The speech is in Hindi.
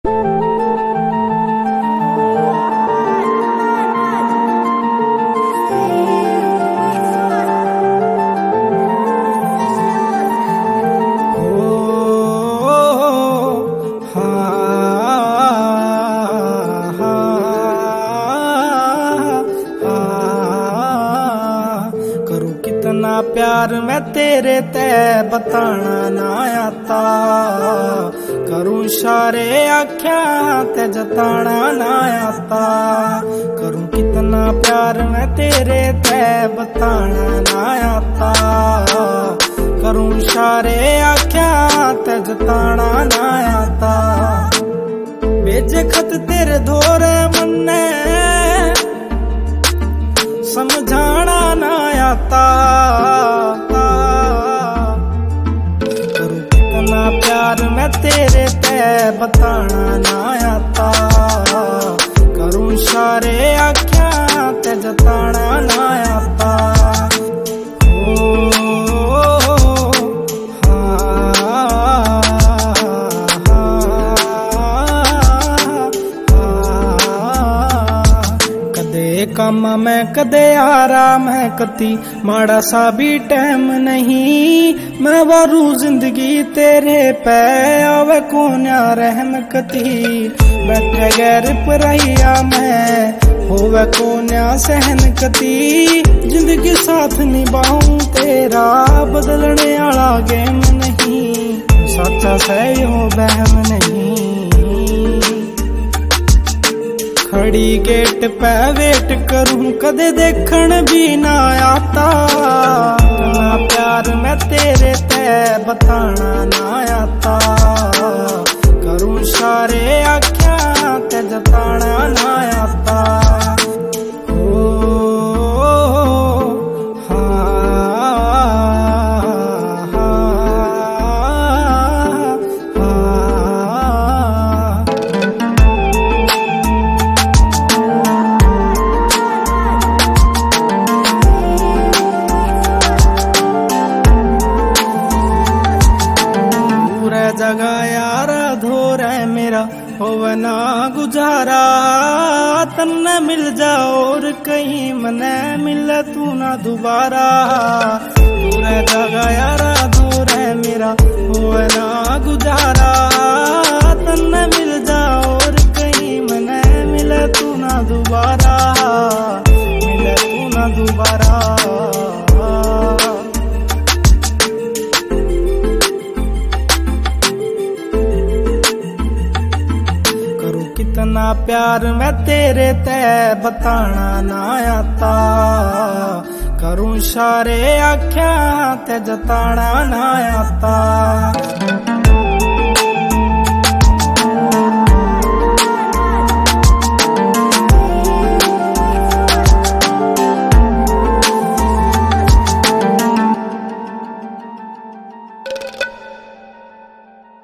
कितना प्यार मैं तेरे ते बताना ना आता, करूं इशारे आख्या ते जताना ना आता। करूं कितना प्यार मैं तेरे ते बताना ना आता, करूं इशारे आख्या ते जताना ना आता। भेजे खत तेरे धोरे मन्ने समझाना ना आता, करूं कितना प्यार मैं तेरे ते बताना ना आता, करूं इशारे आख्या ते जताना ना आता। कामा मैं कदे आराम है कती, माड़ा सा भी टाइम नहीं। मैं वारू जिंदगी तेरे पे आवे कोन्या रहम कती। बैठे गैर परैया मैं होवे कोन्या सहन कती। जिंदगी साथ निभाऊं तेरा बदलने आला गेम नहीं, सच्चा सही हो बहम नहीं। खड़ी गेट पे वेट करूं कदे देखण भी ना आता, ना प्यार मैं तेरे ते बताना ना आता। करूं इशारे आख्या ते जताना ना आता। जगह यारा धोरे मेरा होवे ना गुजारा, तन्ने मिल जा और कहीं मने मिले तू ना दोबारा। पूरे जगह यारा धोरे मेरा होवे ना गुजारा, तन्ने मिल जा और कहीं मने मिले तू ना दोबारा, मिले तू ना दोबारा। कितना प्यार मैं तेरे ते बताना ना आता, करूं इशारे आख्या ते जताना ना आता।